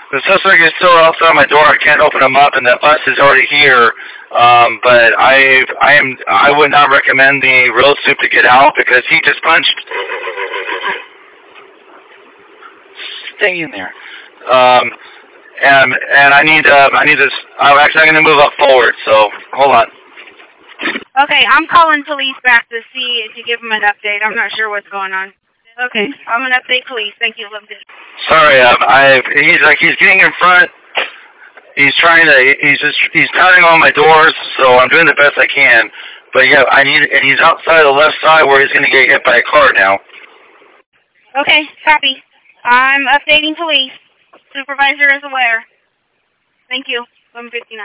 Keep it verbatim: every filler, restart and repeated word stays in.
The suspect is still outside my door. I can't open him up, and the bus is already here. Um, but I, I am, I would not recommend the road soup to get out because he just punched. Stay in there. Um, and and I need, uh, I need this. I'm actually going to move up forward. So hold on. Okay, I'm calling police back to see to give them an update. I'm not sure what's going on. Okay, I'm gonna update police. Thank you. Love this. Sorry, um, I he's like he's getting in front. He's trying to. He's just. He's pounding on my doors, so I'm doing the best I can. But yeah, I need. And he's outside the left side where he's going to get hit by a car now. Okay, copy. I'm updating police. Supervisor is aware. Thank you. eleven fifty-nine.